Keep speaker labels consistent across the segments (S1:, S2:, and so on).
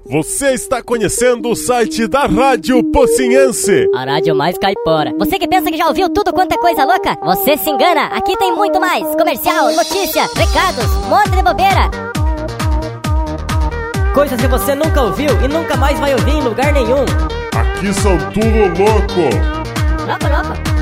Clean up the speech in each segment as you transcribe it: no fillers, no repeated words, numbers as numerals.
S1: Você está conhecendo o site da Rádio Pocinhense,
S2: a rádio mais caipora. Você que pensa que já ouviu tudo quanto é coisa louca, você se engana. Aqui tem muito mais: comercial, notícia, recados, monte de bobeira.
S3: Coisas que você nunca ouviu e nunca mais vai ouvir em lugar nenhum.
S1: Aqui são tudo louco.
S2: Louco.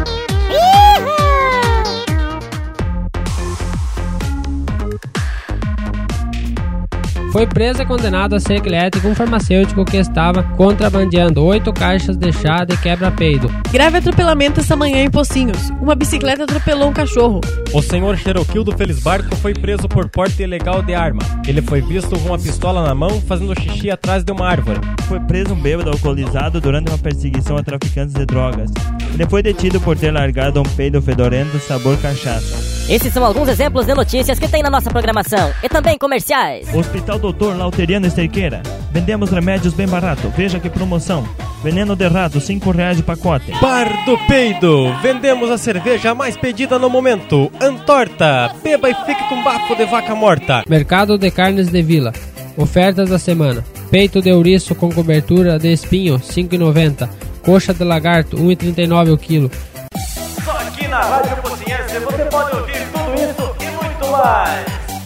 S4: Foi preso e condenado a cerca elétrica um farmacêutico que estava contrabandeando 8 caixas de chá de quebra-peido.
S5: Grave atropelamento essa manhã em Pocinhos. Uma bicicleta atropelou um cachorro.
S6: O senhor Cheroquildo Felisbarco foi preso por porte ilegal de arma. Ele foi visto com uma pistola na mão fazendo xixi atrás de uma árvore.
S7: Foi preso um bêbado alcoolizado durante uma perseguição a traficantes de drogas. Ele foi detido por ter largado um peido fedorento sabor cachaça.
S2: Esses são alguns exemplos de notícias que tem na nossa programação e também comerciais.
S7: Hospital Doutor Lauteriano Esterqueira. Vendemos remédios bem barato. Veja que promoção. Veneno de rato, R$5 de pacote.
S6: Bar do Peido. Vendemos a cerveja mais pedida no momento. Antorta. Beba e fique com bafo de vaca morta.
S4: Mercado de Carnes de Vila. Ofertas da semana: peito de ouriço com cobertura de espinho, R$5,90. Coxa de lagarto, R$1,39 o quilo.
S6: Só aqui na Rádio Pocinhense você pode ouvir tudo isso e muito mais.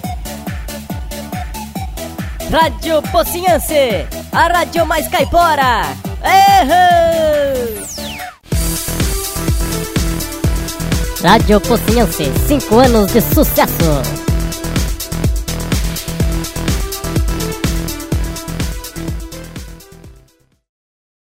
S2: Rádio Pocinhense, a rádio mais caipora. Rádio Pocinhense, 5 anos de sucesso.